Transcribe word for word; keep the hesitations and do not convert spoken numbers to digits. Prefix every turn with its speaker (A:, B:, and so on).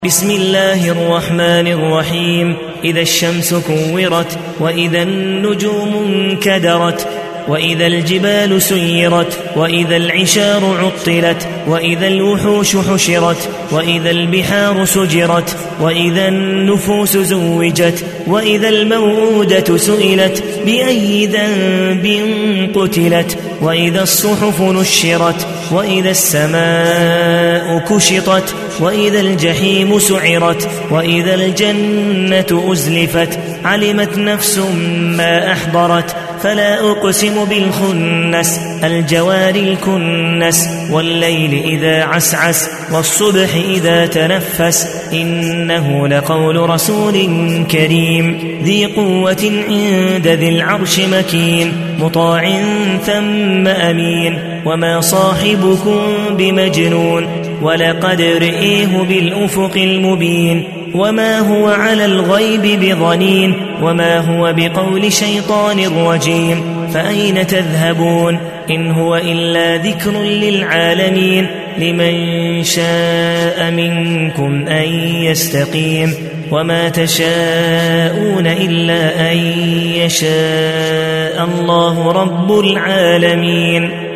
A: بسم الله الرحمن الرحيم. إذا الشمس كورت، وإذا النجوم انكدرت، وإذا الجبال سيرت، وإذا العشار عطلت، وإذا الوحوش حشرت، وإذا البحار سجرت، وإذا النفوس زوجت، وإذا الموءودة سئلت بأي ذنب قتلت، وإذا الصحف نشرت، وإذا السماء كشطت، وإذا الجحيم سعرت، وإذا الجنة أزلفت. علمت نفس ما أحضرت. فلا أقسم بالخنس الجوار الكنس، والليل إذا عسعس، والصبح إذا تنفس. إنه لقول رسول كريم ذي قوة عند ذي العرش مكين، مطاع ثم أمين. وما صاحبكم بمجنون، ولقد رئيه بالأفق المبين. وما هو على الغيب بضنين، وما هو بقول شيطان رجيم. فأين تذهبون؟ إن هو إلا ذكر للعالمين. لمن شاء منكم أن يستقيم. وما تشاءون إلا أن يشاء الله رب العالمين.